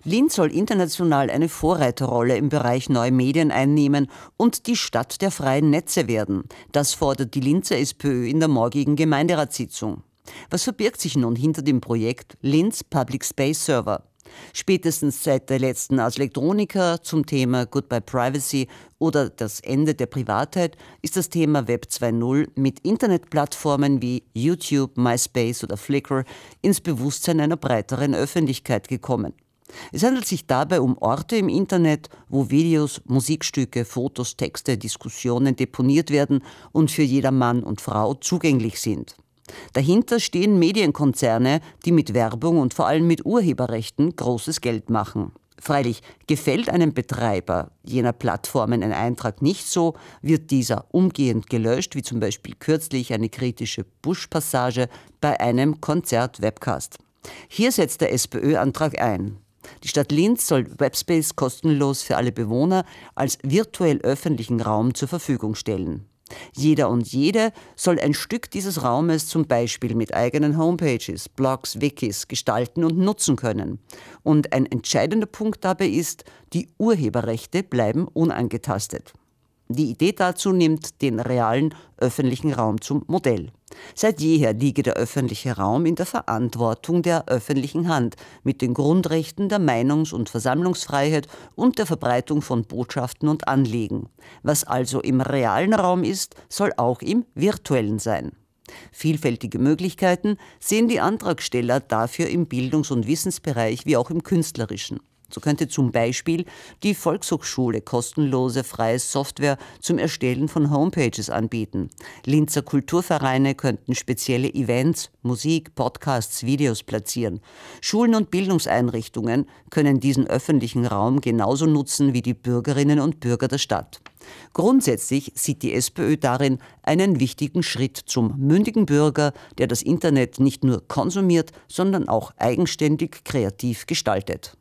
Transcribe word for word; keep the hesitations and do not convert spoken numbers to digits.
Linz soll international eine Vorreiterrolle im Bereich neue Medien einnehmen und die Stadt der freien Netze werden. Das fordert die Linzer SPÖ in der morgigen Gemeinderatssitzung. Was verbirgt sich nun hinter dem Projekt Linz Public Space Server? Spätestens seit der letzten Ars Electronica zum Thema Goodbye Privacy oder das Ende der Privatheit ist das Thema Web zwei Punkt null mit Internetplattformen wie YouTube, MySpace oder Flickr ins Bewusstsein einer breiteren Öffentlichkeit gekommen. Es handelt sich dabei um Orte im Internet, wo Videos, Musikstücke, Fotos, Texte, Diskussionen deponiert werden und für jeder Mann und Frau zugänglich sind. Dahinter stehen Medienkonzerne, die mit Werbung und vor allem mit Urheberrechten großes Geld machen. Freilich, gefällt einem Betreiber jener Plattformen ein Eintrag nicht so, wird dieser umgehend gelöscht, wie zum Beispiel kürzlich eine kritische Bush-Passage bei einem Konzert-Webcast. Hier setzt der SPÖ-Antrag ein. Die Stadt Linz soll Webspace kostenlos für alle Bewohner als virtuell öffentlichen Raum zur Verfügung stellen. Jeder und jede soll ein Stück dieses Raumes zum Beispiel mit eigenen Homepages, Blogs, Wikis gestalten und nutzen können. Und ein entscheidender Punkt dabei ist, die Urheberrechte bleiben unangetastet. Die Idee dazu nimmt den realen öffentlichen Raum zum Modell. Seit jeher liege der öffentliche Raum in der Verantwortung der öffentlichen Hand mit den Grundrechten der Meinungs- und Versammlungsfreiheit und der Verbreitung von Botschaften und Anliegen. Was also im realen Raum ist, soll auch im virtuellen sein. Vielfältige Möglichkeiten sehen die Antragsteller dafür im Bildungs- und Wissensbereich wie auch im künstlerischen. So könnte zum Beispiel die Volkshochschule kostenlose freie Software zum Erstellen von Homepages anbieten. Linzer Kulturvereine könnten spezielle Events, Musik, Podcasts, Videos platzieren. Schulen und Bildungseinrichtungen können diesen öffentlichen Raum genauso nutzen wie die Bürgerinnen und Bürger der Stadt. Grundsätzlich sieht die SPÖ darin einen wichtigen Schritt zum mündigen Bürger, der das Internet nicht nur konsumiert, sondern auch eigenständig kreativ gestaltet.